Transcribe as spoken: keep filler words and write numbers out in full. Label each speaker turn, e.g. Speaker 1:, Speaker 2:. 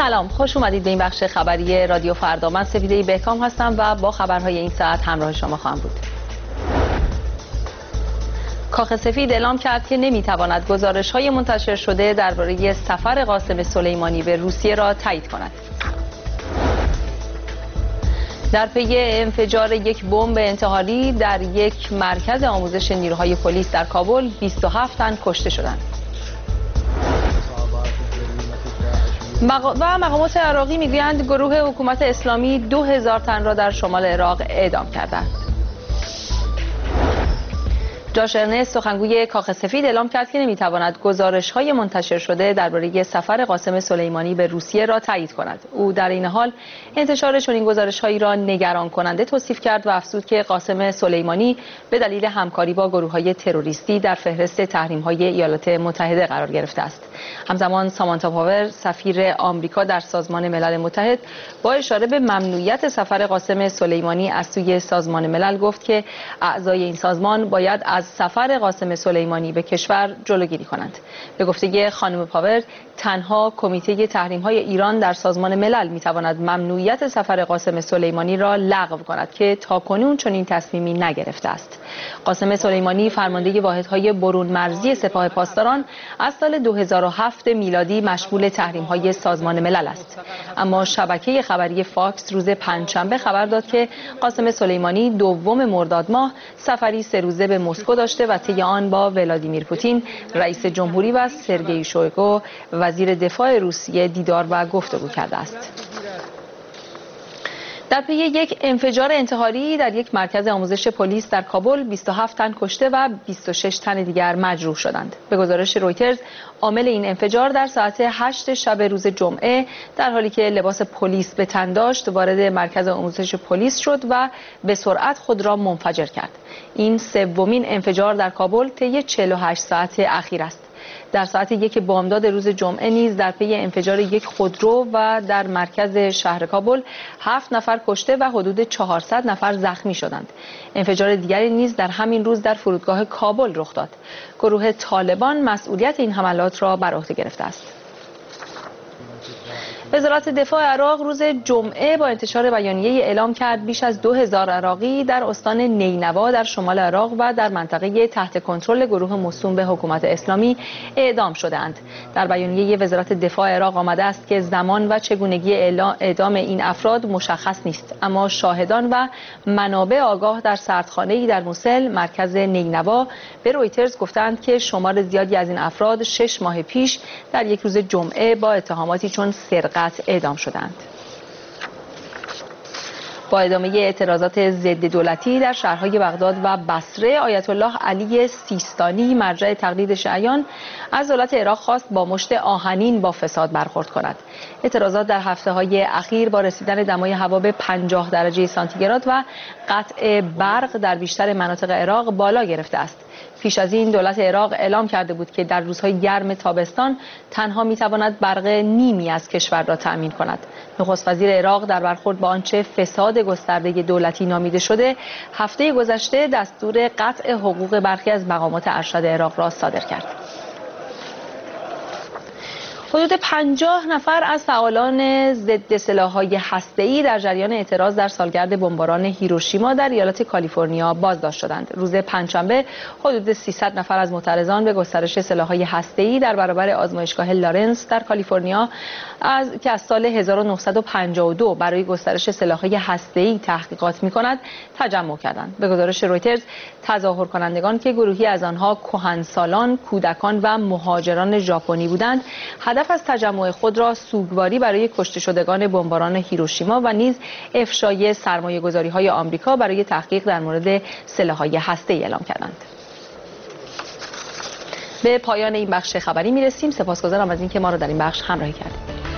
Speaker 1: سلام، خوش اومدید به این بخش خبری رادیو فردا. من سپیده بهکام هستم و با خبرهای این ساعت همراه شما خواهم بود. کاخ سفید اعلام کرد که نمیتواند گزارش‌های منتشر شده درباره سفر قاسم سلیمانی به روسیه را تایید کند. در پی انفجار یک بمب انتحاری در یک مرکز آموزش نیروهای پلیس در کابل، بیست و هفت تن کشته شدند. و مقامات عراقی میگویند گروه حکومت اسلامی دو هزار تن را در شمال عراق اعدام کرده است. جاش ارنست، سخنگوی کاخ سفید، اعلام کرد که نمیتواند گزارش‌های منتشر شده درباره سفر قاسم سلیمانی به روسیه را تایید کند. او در این حال انتشار چنین گزارش‌هایی را نگران کننده توصیف کرد و افزود که قاسم سلیمانی به دلیل همکاری با گروه‌های تروریستی در فهرست تحریم‌های ایالات متحده قرار گرفته است. همزمان سامانتا پاور، سفیر آمریکا در سازمان ملل متحد، با اشاره به ممنوعیت سفر قاسم سلیمانی از سوی سازمان ملل گفت که اعضای این سازمان باید از سفر قاسم سلیمانی به کشور جلوگیری کنند. به گفته خانم پاور، تنها کمیته تحریم‌های ایران در سازمان ملل می‌تواند ممنوعیت سفر قاسم سلیمانی را لغو کند که تاکنون چنین تصمیمی نگرفته است. قاسم سلیمانی فرمانده واحدهای برون مرزی سپاه پاسداران از سال دو هزار و هفت میلادی مشمول تحریم‌های سازمان ملل است. اما شبکه خبری فاکس روز پنجشنبه خبر داد که قاسم سلیمانی دوم مرداد ماه سفری سه روزه به مسکو داشته و طی آن با ولادیمیر پوتین، رئیس جمهوری و سرگئی شویگو، وزیر دفاع روسیه، دیدار و گفتگو کرده است. در پی یک انفجار انتحاری در یک مرکز آموزش پلیس در کابل، بیست و هفت تن کشته و بیست و شش تن دیگر مجروح شدند. به گزارش رویترز، عامل این انفجار در ساعت هشت شب روز جمعه در حالی که لباس پلیس به تن داشت وارد مرکز آموزش پلیس شد و به سرعت خود را منفجر کرد. این سومین انفجار در کابل طی چهل و هشت ساعت اخیر است. در ساعت یک بامداد روز جمعه نیز در پی انفجار یک خودرو و در مرکز شهر کابل هفت نفر کشته و حدود چهارصد نفر زخمی شدند. انفجار دیگری نیز در همین روز در فرودگاه کابل رخ داد. گروه طالبان مسئولیت این حملات را بر عهده گرفته است. وزارت دفاع عراق روز جمعه با انتشار بیانیه اعلام کرد بیش از دو هزار عراقی در استان نینوا در شمال عراق و در منطقه تحت کنترل گروه موسوم به حکومت اسلامی اعدام شدند. در بیانیه وزارت دفاع عراق آمده است که زمان و چگونگی اعدام این افراد مشخص نیست، اما شاهدان و منابع آگاه در سردخانه‌ای در موسل، مرکز نینوا، به رویترز گفتند که شمار زیادی از این افراد شش ماه پیش در یک روز جمعه با اتهاماتی چون سرقت اعدام شدند. با ادامه اعتراضات ضد دولتی در شهرهای بغداد و بصره، آیت الله علی سیستانی، مرجع تقلید شیعیان، از دولت عراق خواست با مشت آهنین با فساد برخورد کند. اعتراضات در هفته‌های اخیر با رسیدن دمای هوا به پنجاه درجه سانتیگراد و قطع برق در بیشتر مناطق عراق بالا گرفته است. پیش از این دولت عراق اعلام کرده بود که در روزهای گرم تابستان تنها میتواند برق نیمی از کشور را تأمین کند. نخست وزیر عراق در برخورد با آنچه فساد گسترده دولتی نامیده شده، هفته گذشته دستور قطع حقوق برخی از مقامات ارشد عراق را صادر کرد. حدود پنجاه نفر از فعالان ضد سلاح‌های هسته‌ای در جریان اعتراض در سالگرد بمباران هیروشیما در ایالت کالیفرنیا بازداشت شدند. روز پنجشنبه حدود سیصد نفر از معترضان به گسترش سلاح‌های هسته‌ای در برابر آزمایشگاه لارنس در کالیفرنیا از که از سال هزار و نهصد و پنجاه و دو برای گسترش سلاح‌های هسته‌ای تحقیقات می‌کند تجمع کردند. به گزارش رویترز، تظاهر کنندگان که گروهی از آنها کهنسالان، کودکان و مهاجران ژاپنی بودند، هدف از تجمع خود را سوگواری برای کشته شدگان بمباران هیروشیما و نیز افشای سرمایه‌گذاری‌های آمریکا برای تحقیق در مورد سلاح‌های هسته‌ای اعلام کردند. به پایان این بخش خبری می‌رسیم. سپاسگزارم از اینکه ما را در این بخش همراهی کردید.